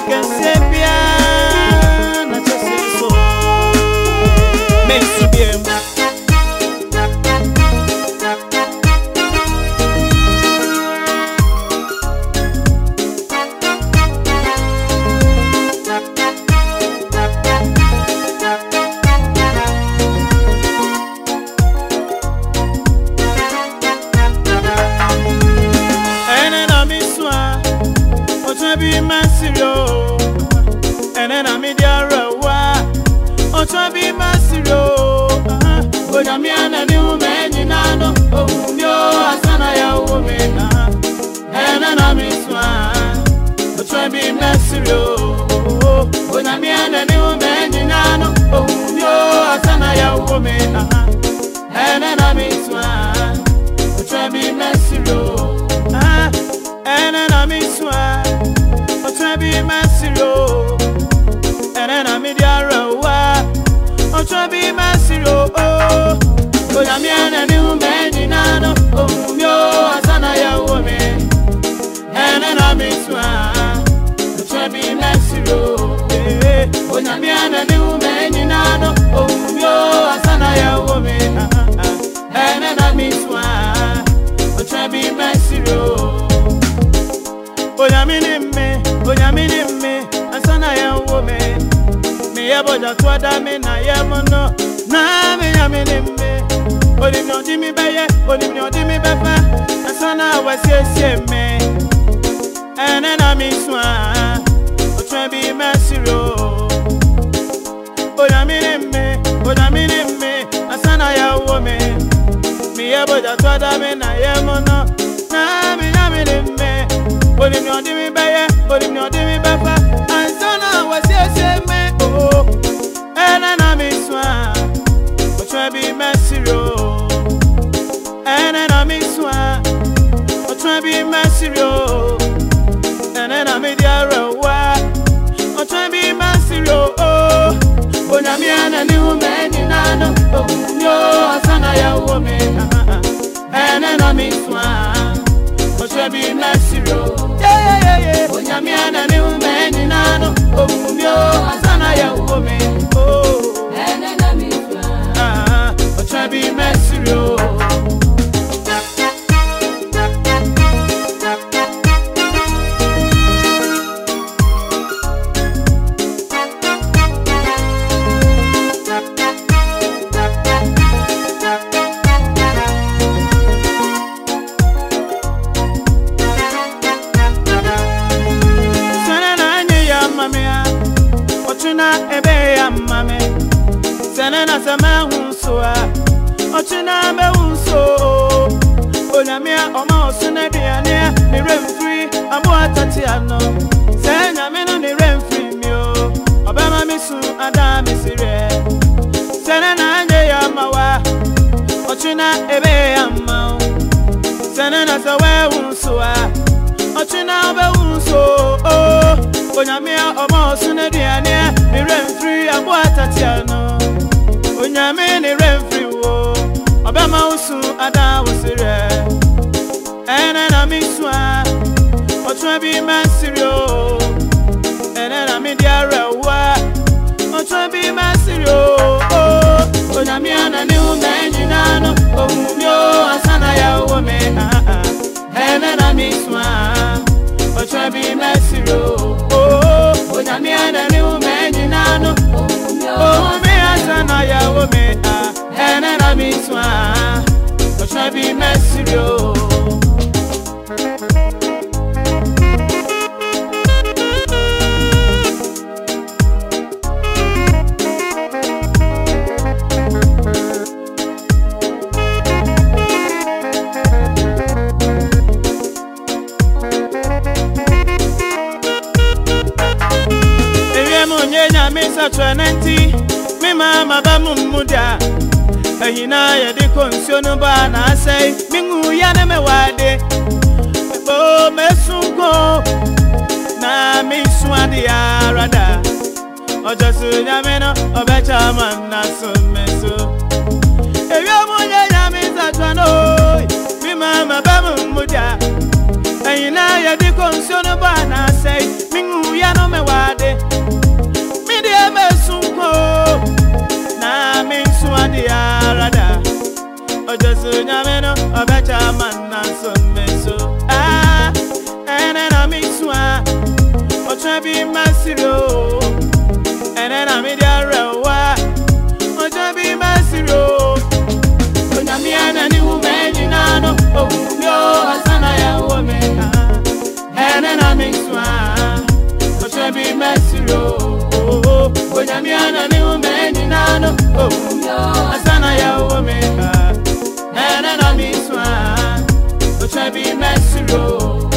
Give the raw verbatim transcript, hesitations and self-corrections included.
can say na just so makes you be be masiro, and then I'm in the rawa. Oh, try be masiro. But I'm young and new man, you know. Oh, yo, Asana, ya woman. And then I'm in swan. Oh, try be masiro. But I'm young and new man, you know. Oh, yo, Asana, ya woman. And then I'm in swan. Oh, try be masiro. And then I'm in swan. I be masiro, and then I'm in the rawa. I'm trying to be masiro, oh, but I'm young and new man, you know. Oh, yo, Asana, ya woman, and then I'm in swan. I'm trying to be masiro, but I'm young and new man, you know. Oh, yo, Asana, ya woman, and then I'm in swan. I'm trying to be masiro, but I'm in me. Onyamini me, asana ya woman. Me yabo ja twada me na yamono. Na me yamini me. Odim no di mi beye, odim no di mi befa. Asana wasiesie me. Ene na mi swa. O try be masiro. Onyamini me, onyamini me, asana ya woman. Me yabo ja twada me na yamono. Na me yamini me. Odim no di mi beye. But if not, me papa, and so now was yes, me, oh, and I miss one, but try be messy, and I miss one, but try be messy, and then I made your rawa, but try be messy, oh, but I'm young and new man, you know, oh, yo, Asana, ya woman, and then I miss one, but try be messy, yeah, yeah, yeah. Onyamiana ni umeni nano, oh myo asana ya woman, oh. And then I'm in ah, but try be messy, ebe ya mame senena sama hunsoa ochina me hunso onyamia oma osune diane ni remfree amo atati ano senya me no ni remfree mi o obama misu ada misire senena anye ya mawa ochina ebe ya ma senena sawe hunsoa ochina obe hunso oh onyamia oma osune diane ni remfree amo atati ano onyame ni remfree wo obama usu ada wosire ene na miswa otwa bi masirio ene na mi diara wa otwa bi masirio onyame ana ni umenyi nano omumyo asana ya womena ene na miswa otwa bi masirio onyame ana ni umenyi nano omumyo asana ya womena ene na miswa otwa bi masirio. Misa twenty, me mama ba mumuda. Ehina ya de konsiono ba na say, mingu ya ne me wade. Oh mesunko, na mi swadi arada. Ojo su nyame no, obecha man na so meso. Eyo mo nya misa twano, me mama ba mumuda. Ehina ya de konsiono ba na say, mingu ya no me wade. Onyameno obecha man so meso ah ene na miswa otra bi masiro ene na mi dia rewa otra bi masiro onyamiana ni umeji nano obumyo asana ya wome ene na miswa otra bi masiro onyamiana ni umeji nano obumyo asana ya wome Otra bi mesiro